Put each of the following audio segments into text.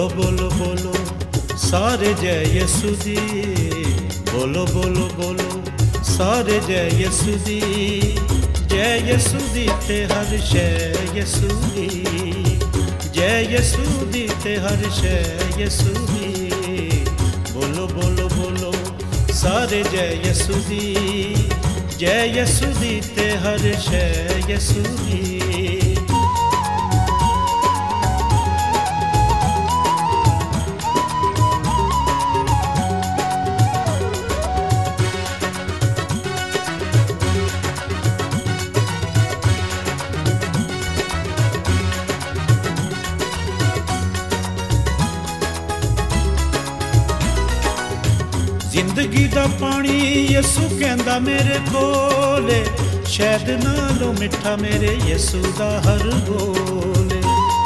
बोलो बोलो सारे जय यसु दी। बोलो बोलो बोलो सारे जय यसु दी। जय यसु दी ते हर शय यसु दी। जय यसु दी ते हर शय यसु दी। बोलो बोलो बोलो सारे जय यसु दी। जय यसु दी ते हर शय यसु दी। जिंदगी दा पानी यसु कहंदा मेरे कोले। शहद नालों मिठा मेरे यसु दा हर बोले।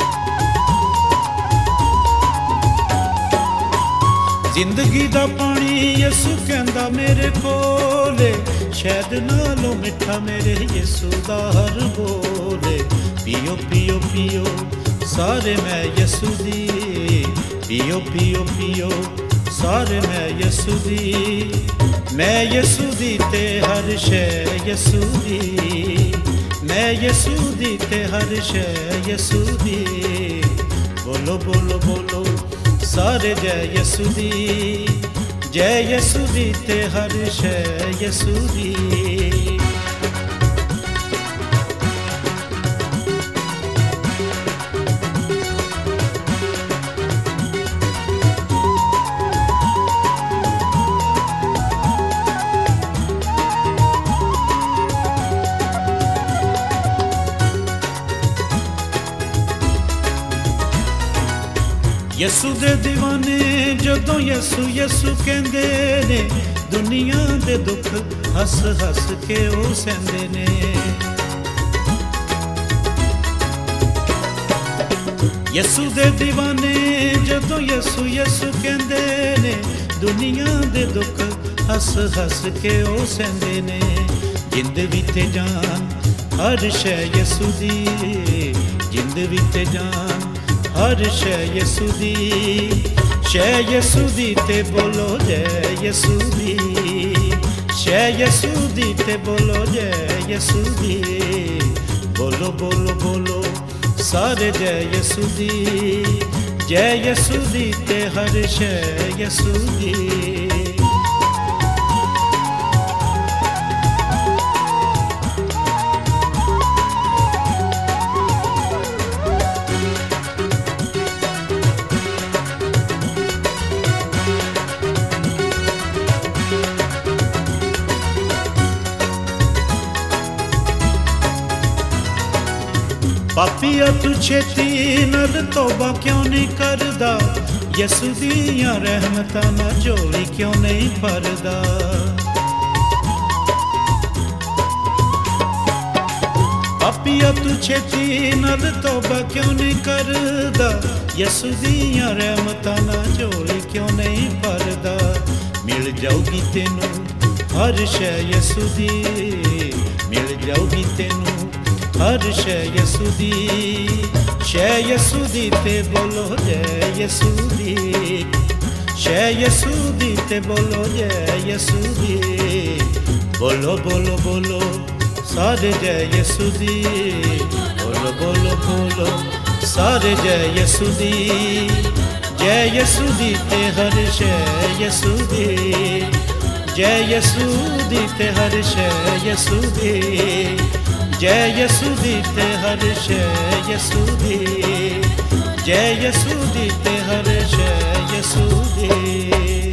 जिंदगी दा पानी यसु कहंदा मेरे कोले। शहद नालों मिठा मेरे यसु दा हर बोले। पियो पियो पियो सारे मैं यसु दी। पियो पियो पियो सारे मैं यसु दी। मैं यसु दी ते हर शय यसु दी। मैं यसु दी ते हर शय यसु दी। बोलो बोलो बोलो सारे जय यसु दी। जय यसु दी ते हर शय यसु दी। यसु दे दीवाने जदों यसु यसु कहंदे ने। दुनिया दे दुख हस हस के ओ सहंदे ने। यसु दे दीवाने जदों यसु यसु कहंदे ने। दुनिया दे दुख हस हस के ओ सहंदे ने। जिंद विच जान हर शय यसु दी। जिंद विच जान हर शय यसु दी। शय यसु दी ते बोलो जय यसु दी। शय यसु दी ते बोलो जय यसु दी। बोलो बोलो बोलो सारे जय यसु दी। जय यसु दी ते हर शय यसु दी। पापिया तू छेती नल तौबा क्यों नहीं करदा। यसु दियां रहमतां ना झोली क्यों नहीं भरदा। पापिया तू छेती नल तौबा क्यों नहीं करदा। यसु दियां रहमतां ना झोली क्यों नहीं भरदा। मिल जाऊगी तेनू हर शय यसु दी। मिल जाऊगी तेनू हर शय यसु दी। शय यसु दी ते बोलो जय यसु दी। शय यसु दी ते बोलो जय यसु दी। बोलो बोलो बोलो सारे जय यसु दी। बोलो बोलो बोलो सारे जय यसु दी। जय यसु दी ते हर शय यसु दी। जय यसु दी ते हर शय यसु दी। जय यसु दी ते हर शय यसु दी। जय यसु दी ते हर शय यसु दी।